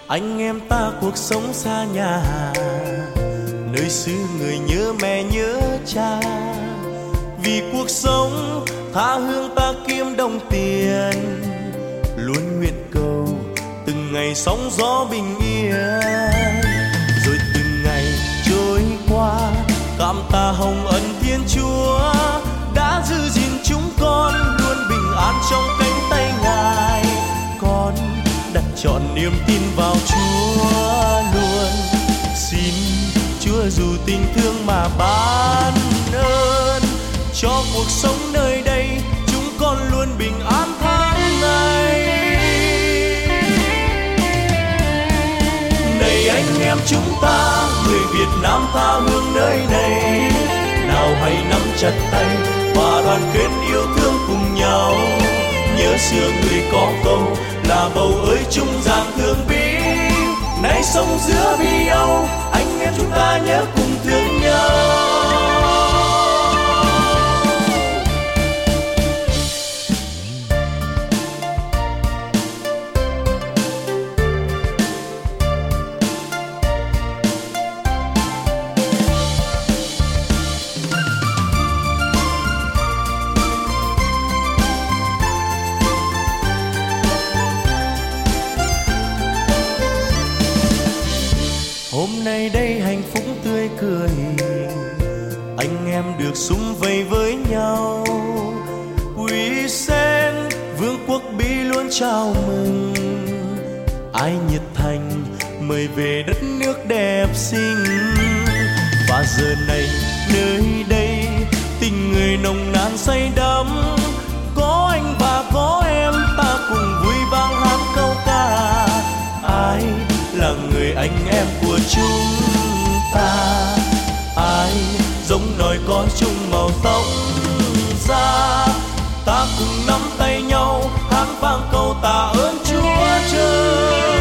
Anh em ta cuộc sống xa nhà, nơi xứ người nhớ mẹ nhớ cha. Vì cuộc sống tha hương ta kiếm đồng tiền, luôn nguyện cầu từng ngày sóng gió bình yên. Rồi từng ngày trôi qua, cảm tạ hồng ân Thiên Chúa đã giữ gìn chúng con luôn bình an trong cánh tay Ngài. Con đặt trọn niềm tin vào Chúa luôn. Xin Chúa dù tình thương mà ban ơn, cho cuộc sống nơi đây chúng con luôn bình an tháng ngày. Này anh em chúng ta, người Việt Nam tha hương nơi này, nào hãy nắm chặt tay và đoàn kết yêu thương cùng nhau. Nhớ xưa người có câu là bầu ơi chung dàng thương bí, nay sống giữa bi âu, anh em chúng ta nhớ cùng thương nhau. Hôm nay đây hạnh phúc tươi cười, anh em được sum vầy với nhau. Quý sen vương quốc Bỉ luôn chào mừng, ai nhiệt thành mời về đất nước đẹp xinh. Và giờ này nơi đây tình người nồng nàn say đắm, có anh và có em ta cùng vui vang hát câu ca. Ai là người anh em của chúng ta, ai giống nòi có chung màu tóc da. Ta cùng nắm tay nhau hát vang câu tạ ơn Chúa Trời.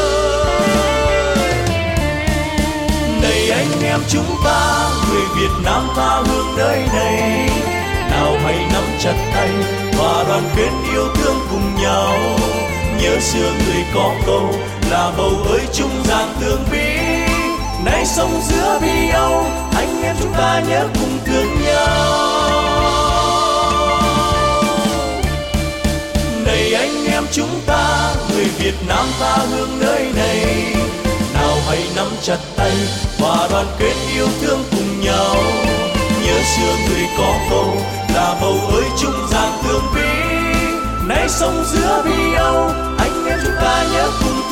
Này anh em chúng ta, người Việt Nam tha hương nơi này, nào hãy nắm chặt tay và đoàn kết yêu thương cùng nhau. Nhớ xưa người có câu là bầu ơi chung dàng thương bí, nay sống giữa bi âu, anh em chúng ta nhớ cùng thương nhau. Này anh em chúng ta, người Việt Nam tha hương nơi này, nào hãy nắm chặt tay và đoàn kết yêu thương cùng nhau. Nhớ xưa người có câu là bầu ơi chung dàng thương bí, nay sống giữa bi âu, anh em chúng ta nhớ cùng